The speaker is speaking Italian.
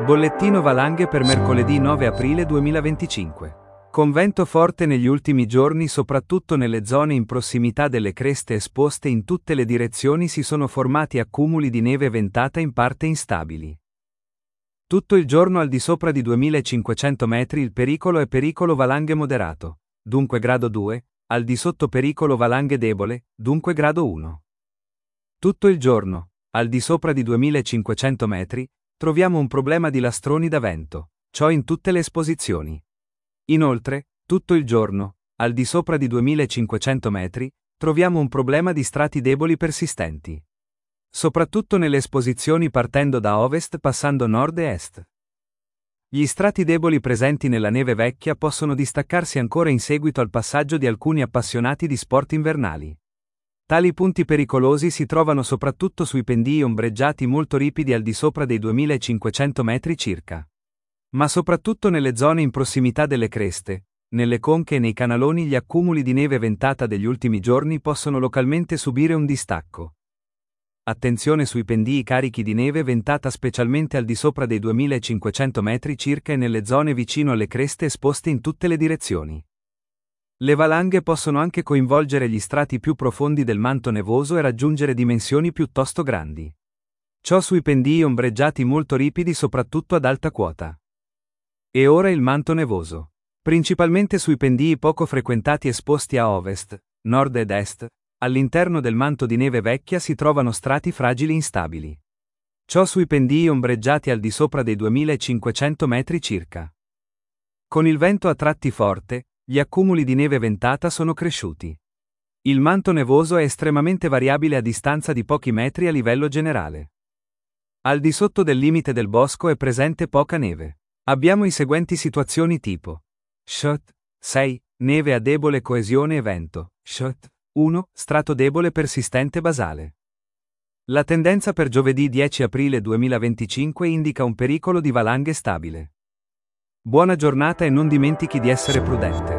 Bollettino valanghe per mercoledì 9 aprile 2025. Con vento forte negli ultimi giorni, soprattutto nelle zone in prossimità delle creste esposte in tutte le direzioni, si sono formati accumuli di neve ventata in parte instabili. Tutto il giorno al di sopra di 2500 metri il pericolo è pericolo valanghe moderato, dunque grado 2, al di sotto pericolo valanghe debole, dunque grado 1. Tutto il giorno, al di sopra di 2500 metri, troviamo un problema di lastroni da vento, ciò in tutte le esposizioni. Inoltre, tutto il giorno, al di sopra di 2500 metri, troviamo un problema di strati deboli persistenti. Soprattutto nelle esposizioni partendo da ovest passando nord e est. Gli strati deboli presenti nella neve vecchia possono distaccarsi ancora in seguito al passaggio di alcuni appassionati di sport invernali. Tali punti pericolosi si trovano soprattutto sui pendii ombreggiati molto ripidi al di sopra dei 2500 metri circa. Ma soprattutto nelle zone in prossimità delle creste, nelle conche e nei canaloni gli accumuli di neve ventata degli ultimi giorni possono localmente subire un distacco. Attenzione sui pendii carichi di neve ventata specialmente al di sopra dei 2500 metri circa e nelle zone vicino alle creste esposte in tutte le direzioni. Le valanghe possono anche coinvolgere gli strati più profondi del manto nevoso e raggiungere dimensioni piuttosto grandi. Ciò sui pendii ombreggiati molto ripidi soprattutto ad alta quota. E ora il manto nevoso. Principalmente sui pendii poco frequentati esposti a ovest, nord ed est, all'interno del manto di neve vecchia si trovano strati fragili instabili. Ciò sui pendii ombreggiati al di sopra dei 2500 metri circa. Con il vento a tratti forte, gli accumuli di neve ventata sono cresciuti. Il manto nevoso è estremamente variabile a distanza di pochi metri a livello generale. Al di sotto del limite del bosco è presente poca neve. Abbiamo i seguenti situazioni tipo: Shot 6, neve a debole coesione e vento. Shot 1, strato debole persistente basale. La tendenza per giovedì 10 aprile 2025 indica un pericolo di valanghe stabile. Buona giornata e non dimentichi di essere prudente.